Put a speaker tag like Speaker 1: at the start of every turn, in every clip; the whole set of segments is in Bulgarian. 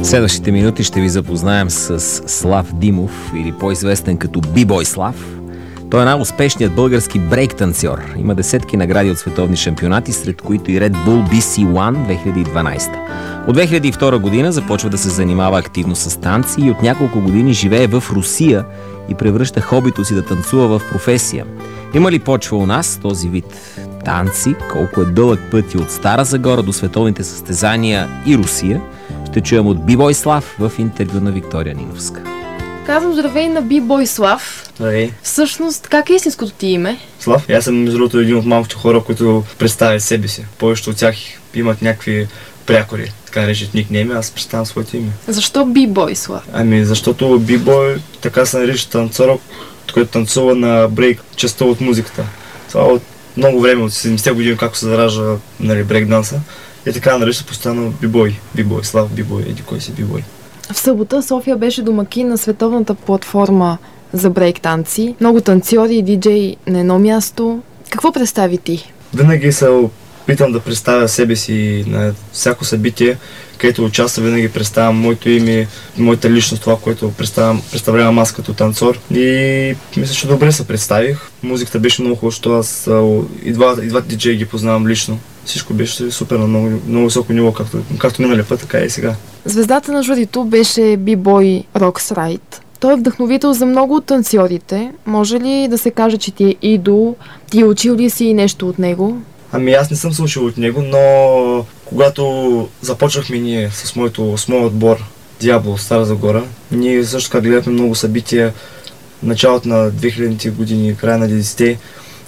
Speaker 1: Следващите минути ще ви запознаем с Слав Димов, или по-известен като B-Boy Слав. Той е най-успешният български брейк-танцор. Има десетки награди от световни шампионати, сред които и Red Bull BC1 2012. От 2002 година започва да се занимава активно с танци и от няколко години живее в Русия и превръща хобито си да танцува в професия. Има ли почва у нас този вид танци? Колко е дълъг път и от Стара Загора до световните състезания и Русия? Ще чуем от B-Boy Слав в интервю на Виктория Ниновска.
Speaker 2: Казвам здравей на B-Boy Слав.
Speaker 3: Здравей.
Speaker 2: Всъщност, как е истинското ти име?
Speaker 3: Слав. Аз съм между другото един от малките хора, които представят себе си. Повечето от тях имат някакви прякори, така наречат никнейми, аз представям своето име.
Speaker 2: Защо B-Boy Слав?
Speaker 3: Защото B-Boy така се нарича танцора, който танцува на брейк частта от музиката. Това от много време, от 70-те години, както се заражда брейк данса. И така нарича постоянно B-Boy, Слав B-Boy, еди кой си B-Boy.
Speaker 2: В събота София беше домакин на световната платформа за брейк танци. Много танцори и диджей на едно място. Какво представи ти?
Speaker 3: Винаги се опитам да представя себе си на всяко събитие, където участвам, винаги представям моето име, моята личност, това, което представлявам аз като танцор. И мисля, че добре се представих. Музиката беше много хубава, защото аз и двата диджеи ги познавам лично. Всичко беше супер на много високо ниво, както миналия път, така и сега.
Speaker 2: Звездата на журито беше B-Boy Rocksride. Той е вдъхновител за много от танцорите. Може ли да се каже, че ти е идол? Ти учил ли си нещо от него?
Speaker 3: Аз не съм се учил от него, но когато започнахме ние с моят отбор Диабло, Стара Загора, ние също така гледахме много събития началото на 2000-те години, края на 90-те.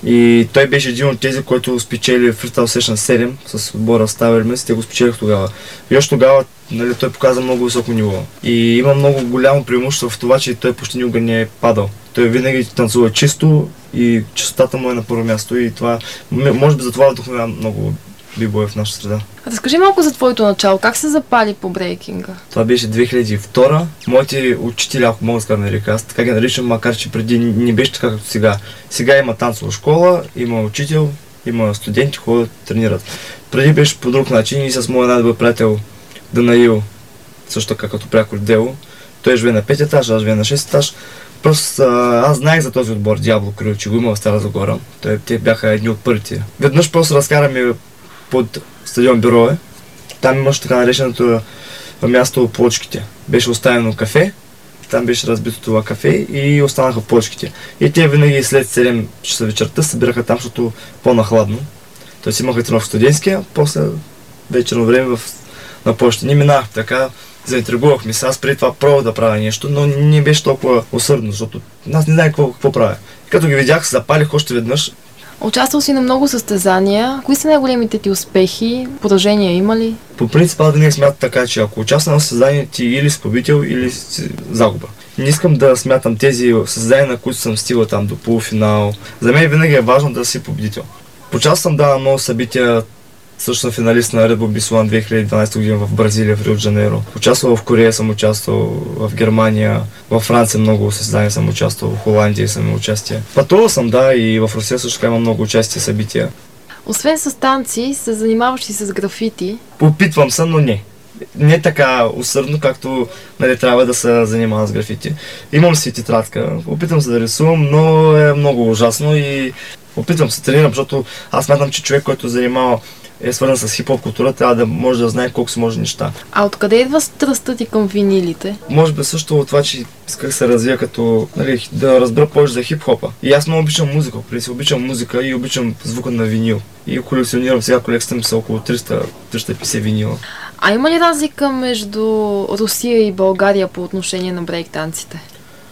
Speaker 3: И той беше един от тези, който спечели Freestyle Session 7 с отбора Ставермес, те го спечелих тогава. И още тогава той показа много високо ниво. И има много голямо преимущество в това, че той почти никога не е падал. Той винаги танцува чисто и чистотата му е на първо място и това, може би за това вдъхновява много B-Boy в нашата среда.
Speaker 2: Разкажи малко за твоето начало. Как се запали по брейкинга?
Speaker 3: Това беше 2002. Моите учители, ако мога да кажа нарека, аз така ги наричам, макар че преди не беше така както сега. Сега има танцова школа, има учител, има студенти, ходят, тренират. Преди беше по друг начин и с моя най-добър приятел Данаил, също така като прякор дело. Той живее на 5 етаж, аз живее на 6 етаж. Просто аз знаех за този отбор Диабло Крил, че го има в Стара Загора. Те бяха едни от първите. Веднъж просто разкараме под стадион Бюрое. Там имаше така нареченото място от плочките. Беше оставено кафе, там беше разбито това кафе и останаха плочките. И те винаги след 7 часа вечерта събираха там, защото по-нахладно. Тоест имаха тренировка в студентския, после вечерно време на площите. Ние минахме така, заинтригувахме се. Аз преди това пробвах да правя нещо, но не беше толкова усърдно, защото аз не знаех какво правя. И като ги видях, се запалих още веднъж.
Speaker 2: Участвал си на много състезания. Кои са най-големите ти успехи? Поражения има ли?
Speaker 3: По принцип, аз винаги смятам така, че ако участвам на състезание, ти или си победител, или си загуба. Не искам да смятам тези състезания, на които съм стигал там до полуфинал. За мен винаги е важно да си победител. Участвам на много събития. Също съм финалист на Red Bull BC1 2012 година в Бразилия, в Рио де Жанейро. Участвал в Корея, съм участвал в Германия, във Франция много състезания съм участвал, в Холандия съм имал участие. Пътувал съм, да, и в Русия също така има много участие събития.
Speaker 2: Освен с танци, се занимаваш и с графити?
Speaker 3: Опитвам се, но не. Не така усърдно, както трябва да се занимава с графити. Имам си тетрадка, опитвам се да рисувам, но е много ужасно и опитвам се тренирам, защото аз смятам, че човек, който занимава е свързан с хип-хоп култура, трябва да може да знае колко се може неща.
Speaker 2: А откъде идва страстта ти към винилите?
Speaker 3: Може би също от това, че исках се развия като да разбера повече за хип-хопа. И аз много обичам музика, обичам музика и обичам звука на винил. И колекционирам сега, колекцията ми са около 350 винила.
Speaker 2: А има ли разлика между Русия и България по отношение на брейк-танците?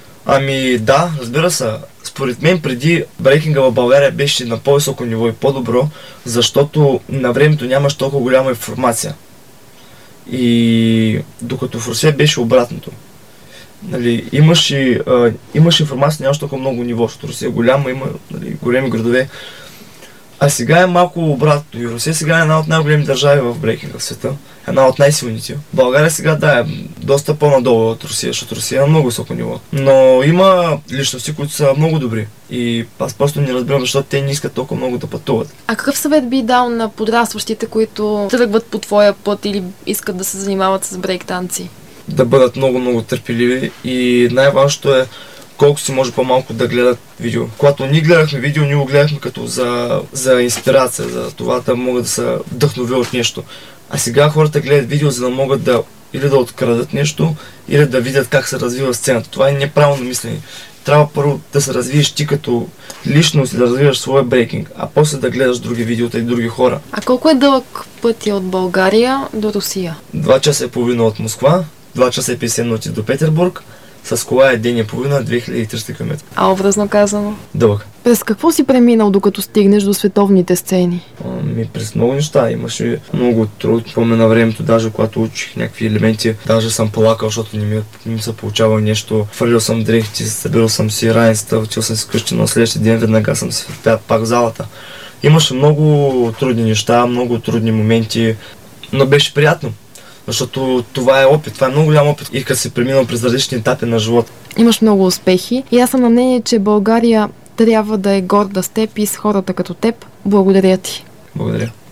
Speaker 3: Да, разбира се. Според мен преди брейкинга в България беше на по-високо ниво и по-добро, защото на времето нямаш толкова голяма информация. И докато в Русия беше обратното. Имаш информация, нямаш толкова много ниво, защото Русия е голяма, има големи градове. А сега е малко обратно. И Русия сега е една от най-големи държави в брейкинга в света. Една от най-силните. България сега е доста по-надолу от Русия, защото Русия е на много високо ниво. Но има личности, които са много добри. И аз просто не разбирам, защото те не искат толкова много да пътуват.
Speaker 2: А какъв съвет би дал на подрастващите, които тръгват по твоя път или искат да се занимават с брейк танци?
Speaker 3: да бъдат много търпеливи и най-важното е колко си може по-малко да гледат видео. Когато ние гледахме видео, ние го гледахме като за инспирация, за това да могат да се вдъхнови от нещо. А сега хората гледат видео, за да могат да или да открадат нещо, или да видят как се развива сцената. Това е неправилно мислене. Трябва първо да се развиеш ти като личност и да развиваш своя брейкинг, а после да гледаш други видеота и други хора.
Speaker 2: А колко е дълъг пътя от България до Русия?
Speaker 3: 2 часа и половина от Москва, 2 часа и 50 минути до Петербург, с кола е ден и половина, 2300 км.
Speaker 2: А образно казано?
Speaker 3: Дълъг.
Speaker 2: През какво си преминал, докато стигнеш до световните сцени?
Speaker 3: През много неща. Имаше много труд. Помня на времето, даже когато учих някакви елементи, даже съм плакал, защото не ми се получава нещо. Фърлил съм дрехти, събирал съм си раницата, отил съм си къщи, но следващия ден веднага съм се впят пак в залата. Имаше много трудни неща, много трудни моменти, но беше приятно. Защото това е опит, това е много голям опит и като си преминал през различни етапи на живота.
Speaker 2: Имаш много успехи и аз съм на мнение, че България трябва да е горда с теб и с хората като теб. Благодаря ти.
Speaker 3: Благодаря.